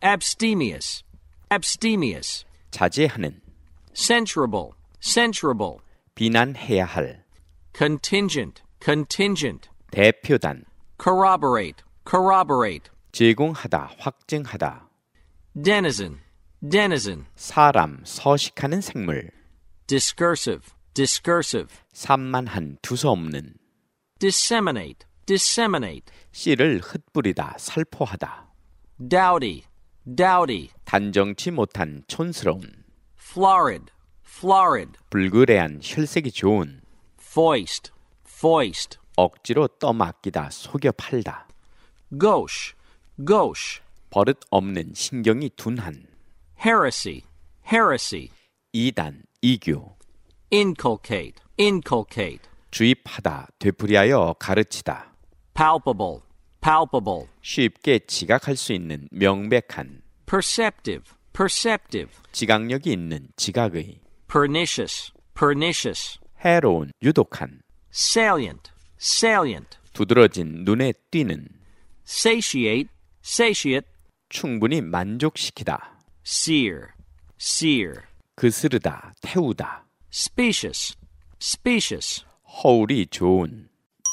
abstemious, abstemious. 자제하는, Censurable, censurable. 비난해야 할, Contingent, contingent. 대표단, Corroborate, corroborate. 제공하다, 확증하다, Denizen, denizen. 사람, 서식하는 생물, Discursive, discursive. 산만한, 두서없는, Disseminate, disseminate. 씨를 흩뿌리다, 살포하다, Dowdy, dowdy. 단정치 못한, 촌스러운, Florid, florid. 불그레한, 혈색이 좋은, Foist, foist. 억지로 떠맡기다, 속여 팔다, Gauche, gauche. 버릇 없는, 신경이 둔한, Heresy, heresy. 이단, 이교, Inculcate, inculcate. 주입하다, 되풀이하여 가르치다, Palpable, palpable. 쉽게 지각할 수 있는, 명백한, Perceptive, perceptive. 지각력이 있는, 지각의, Pernicious, pernicious. 해로운, 유독한, Salient, salient. 두드러진, 눈에 띄는, Satiate, satiate. 충분히 만족시키다, Sear, sear. 그스르다, 태우다, Specious, specious. 허울이 좋은,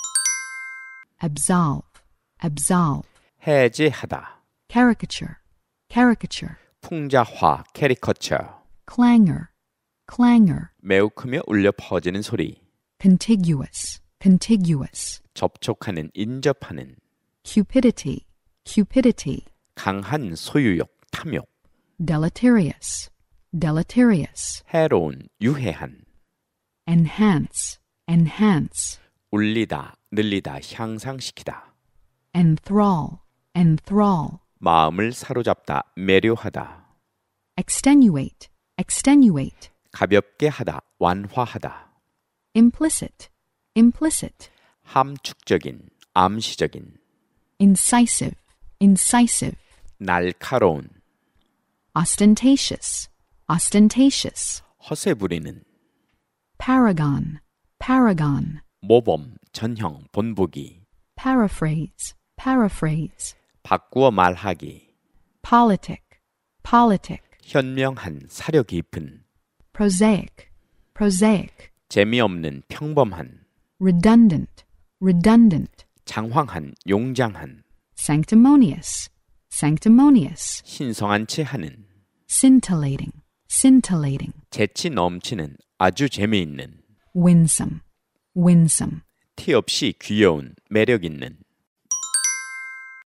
absolve, absolve. 해제하다, Caricature, caricature. 풍자화, 캐리커처, Clangor, clangor. 매우 크며 울려 퍼지는 소리, Contiguous, contiguous. 접촉하는, 인접하는, Cupidity, cupidity. 강한 소유욕, 탐욕, Deleterious, deleterious. 해로운, 유해한, Enhance, enhance. 울리다, 늘리다, 향상시키다, Enthrall, enthrall. 마음을 사로잡다, 매료하다, Extenuate, extenuate. 가볍게 하다, 완화하다, Implicit, implicit. 함축적인, 암시적인, Incisive, incisive. 날카로운, Ostentatious, ostentatious. 허세 부리는, Paragon, paragon. 모범, 전형, 본보기, Paraphrase, paraphrase. 바꾸어 말하기, Politic, politic. 현명한, 사려 깊은, Prosaic, prosaic. 재미없는, 평범한, Redundant, redundant. 장황한, 용장한, Sanctimonious, sanctimonious. 신성한 채 하는, Scintillating, scintillating. 재치 넘치는, 아주 재미있는, Winsome, winsome. 티 없이 귀여운, 매력 있는,